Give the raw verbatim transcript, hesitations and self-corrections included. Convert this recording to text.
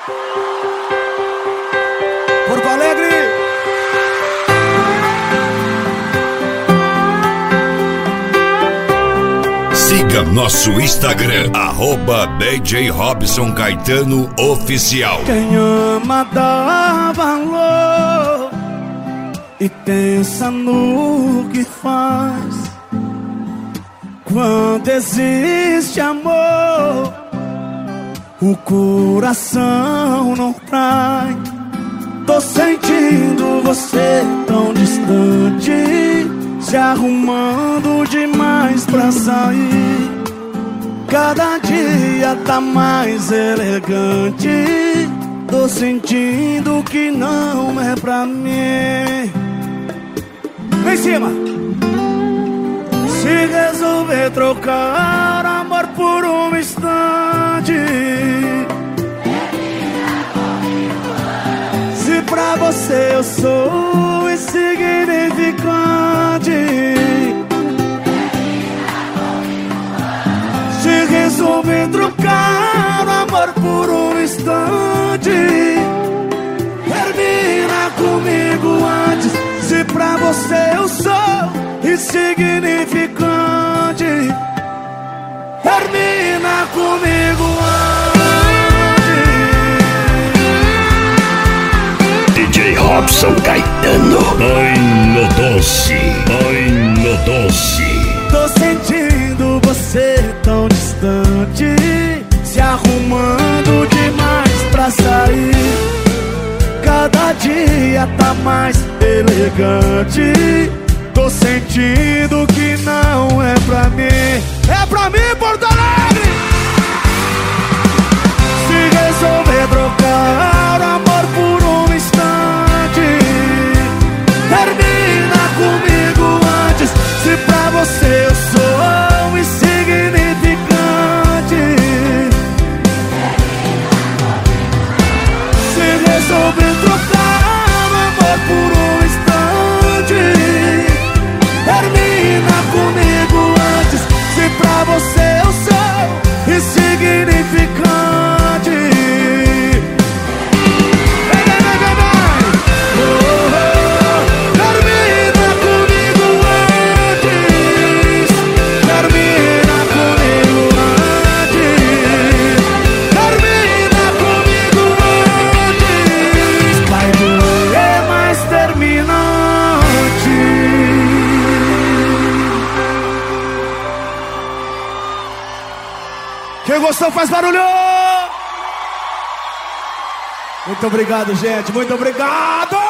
Porto Alegre. Siga nosso Instagram, arroba D J Robson Caetano Oficial. Quem ama dá valor e pensa no que faz. Quando existe amor, o coração não trai. Tô sentindo você tão distante, se arrumando demais pra sair. Cada dia tá mais elegante. Tô sentindo que não é pra mim. Vem em cima. Se resolver trocar amor por um instante, se pra você eu sou insignificante, se resolver trocar amor por um instante, termina comigo antes. Se pra você eu sou insignificante, termina comigo antes. D J Robson Caetano. Ai no doce, ai no doce. Tô sentindo você tão distante, se arrumando demais pra sair. Cada dia tá mais elegante. Tô sentindo que não é pra mim. É pra mim, Porto Alegre! Se resolver trocar amor por um instante, termina comigo antes. Se pra você eu sou insignificante, se resolver trocar amor por um instante, termina comigo antes. Se pra você eu sou insignificante, vem, vem, vem, vem, vem. Oh, oh. Termina comigo antes, termina comigo antes, termina comigo antes. Vai doer, mas termina antes. Quem gostou faz barulho! Muito obrigado, gente. Muito obrigado!